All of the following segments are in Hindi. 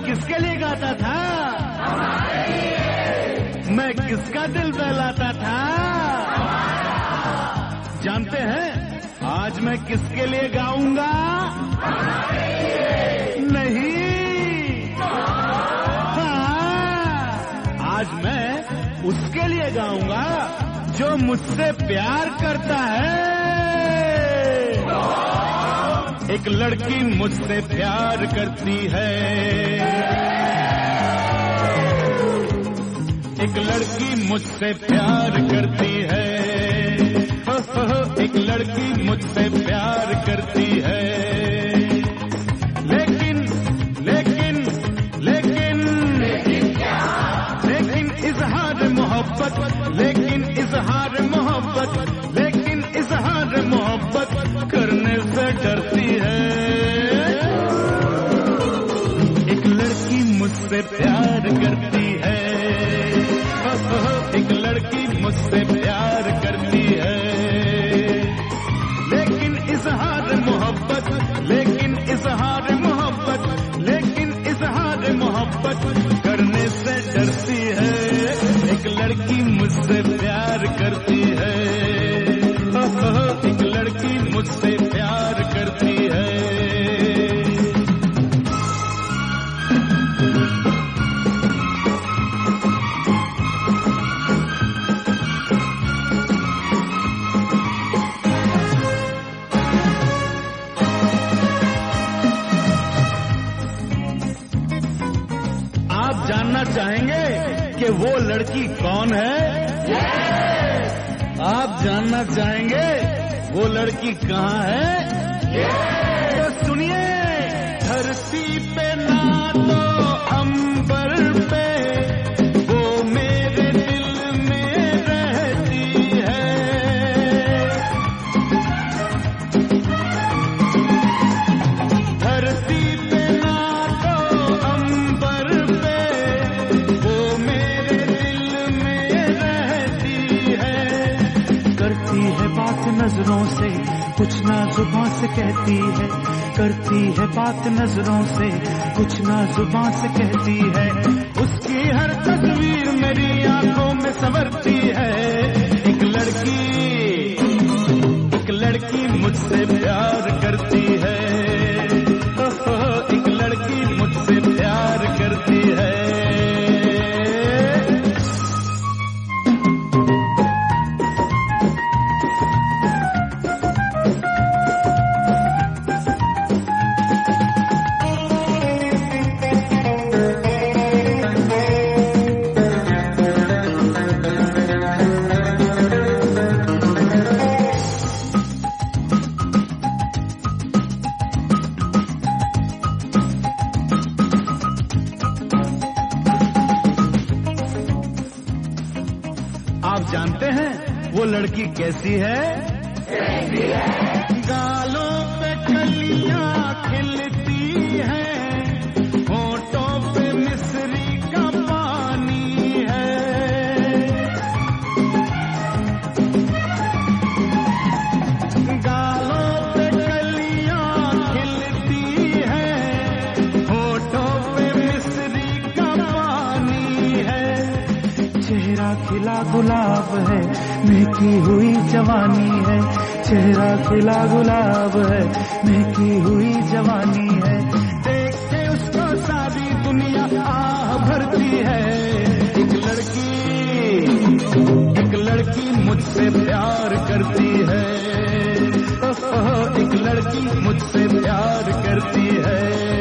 किसके लिए गाता था? मैं किसका दिल बहलाता था? जानते हैं आज मैं किसके लिए गाऊंगा? नहीं, आज मैं उसके लिए गाऊंगा जो मुझसे प्यार करता है। एक लड़की मुझसे प्यार करती है, एक लड़की मुझसे प्यार करती है, एक लड़की मुझसे प्यार करती है। लेकिन लेकिन लेकिन लेकिन इजहार मोहब्बत, लेकिन इजहार मोहब्बत, लेकिन इजहार मोहब्बत करने से डरती है। एक लड़की मुझसे प्यार करती है, एक लड़की मुझसे प्यार करती है, लेकिन इजहार मोहब्बत, लेकिन इजहार मोहब्बत, लेकिन इजहार मोहब्बत करने से डरती है। एक लड़की मुझसे प्यार करती है, एक लड़की मुझसे प्यार करती है। आप जानना चाहेंगे कि वो लड़की कौन है? आप जानना चाहेंगे वो लड़की कहाँ है? तो सुनिए, धरती पे ना तो अंबर पे, वो मेरे दिल में रहती है। धरती पे ना तो अंबर पे, वो मेरे दिल में रहती है। करती है बात नजरों से, कुछ ना जुबान से कहती है। करती है बात नजरों से, कुछ ना जुबान से कहती है। उसकी हर तस्वीर मेरी आंखों में संवरती है। एक लड़की मुझसे प्यार करती है, एक लड़की मुझसे प्यार करती है। आप जानते हैं वो लड़की कैसी है? गालों पे कलियां खिलती हैं, होठों पे मिश्री का पानी है। गालों पे कलियां खिलती हैं, होठों पे मिश्री का पानी है। चेहरा खिला गुलाब है, महकी हुई जवानी है। चेहरा खिला गुलाब है, महकी हुई जवानी है। देख के उसको सारी दुनिया आह भरती है। एक लड़की मुझसे प्यार करती है, एक लड़की मुझसे प्यार करती है।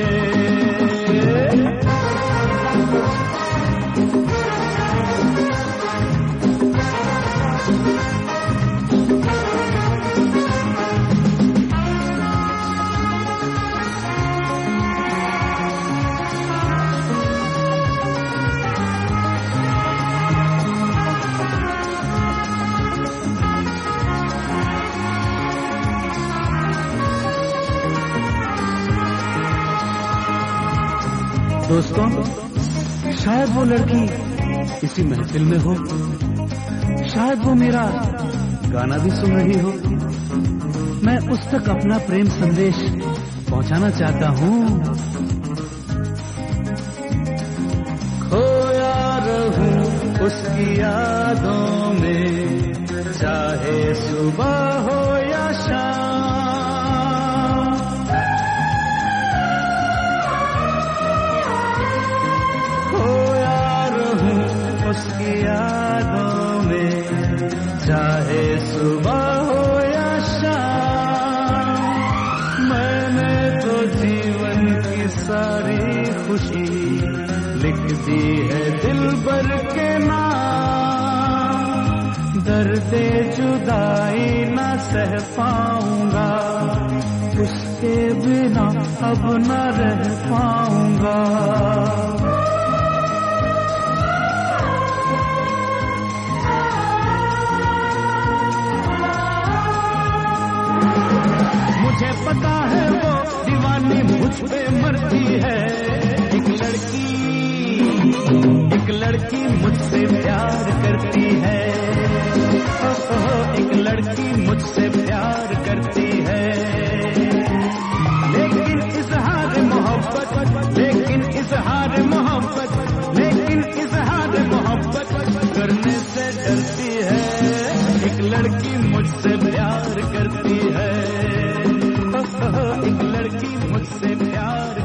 दोस्तों, शायद वो लड़की इसी महफिल में हो, शायद वो मेरा गाना भी सुन रही हो। मैं उस तक अपना प्रेम संदेश पहुंचाना चाहता हूं। उसकी यादों में, चाहे सुबह हो या शाम। खोया रहूं उसकी यादों में, चाहे सुबह हो या शाम। मैंने तो जीवन की सारी खुशी लिख दी है दिलबर के नाम। दर्दे जुदाई न सह पाऊंगा, उसके बिना अब न रह पाऊंगा। मुझे पता है वो दीवानी मुझ पे मरती है। एक लड़की मुझसे प्यार करती है। एक लड़की मुझसे प्यार करती है। लेकिन इजहार मोहब्बत, लेकिन इजहार मोहब्बत, लेकिन इजहार मोहब्बत करने से डरती है। एक लड़की मुझसे प्यार करती है। एक लड़की मुझसे प्यार